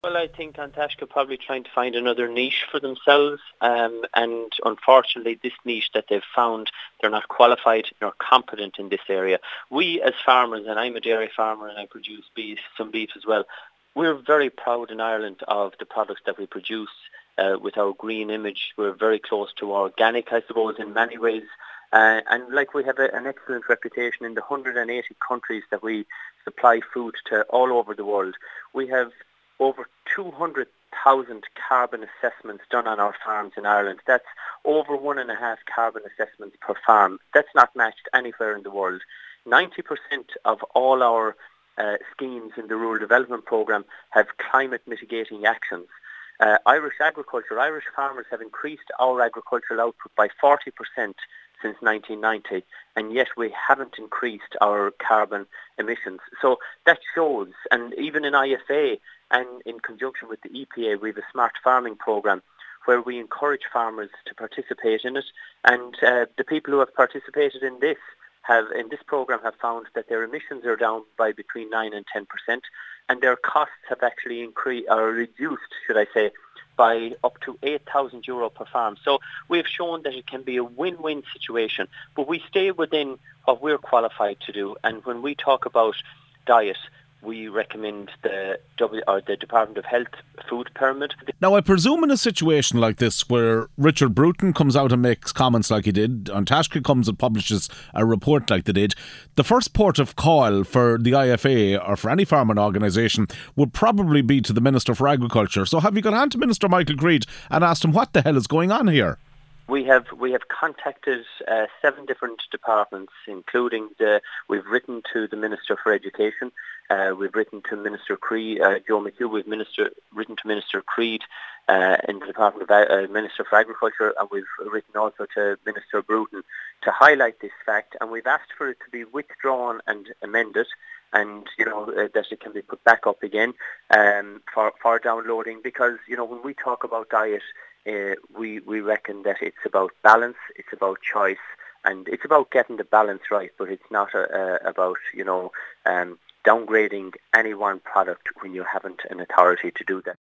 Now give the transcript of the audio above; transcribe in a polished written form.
Well, I think Antashka probably trying to find another niche for themselves, and unfortunately, this niche that they've found, they're not qualified nor competent in this area. We, as farmers, and I'm a dairy farmer and I produce beef, some beef as well. We're very proud in Ireland of the products that we produce. With our green image, we're very close to organic, I suppose, in many ways. And like we have an excellent reputation in the 180 countries that we supply food to all over the world. We have over 200,000 carbon assessments done on our farms in Ireland. That's over 1.5 carbon assessments per farm. That's not matched anywhere in the world. 90% of all our schemes in the Rural Development Programme have climate mitigating actions. Irish farmers have increased our agricultural output by 40% since 1990, and yet we haven't increased our carbon emissions. So that shows, and even in IFA and in conjunction with the EPA, we have a smart farming programme where we encourage farmers to participate in it, and the people who have participated in this programme have found that their emissions are down by between 9 and 10%, and their costs have actually reduced, should I say, by up to €8,000 per farm. So we've shown that it can be a win-win situation, but we stay within what we're qualified to do. And when we talk about diet, we recommend the Department of Health food permit. Now, I presume in a situation like this where Richard Bruton comes out and makes comments like he did, Antashka comes and publishes a report like they did, the first port of call for the IFA or for any farming organisation would probably be to the Minister for Agriculture. So have you gone on to Minister Michael Creed and asked him what the hell is going on here? We have contacted 7 different departments, including we've written to the Minister for Education, we've written to Minister Creed, Joe McHugh, written to Minister Creed in the Department of Minister for Agriculture, and we've written also to Minister Bruton to highlight this fact, and we've asked for it to be withdrawn and amended, and that it can be put back up again for downloading, because when we talk about diet, we reckon that it's about balance, it's about choice, and it's about getting the balance right, but it's not about downgrading any one product when you haven't an authority to do that.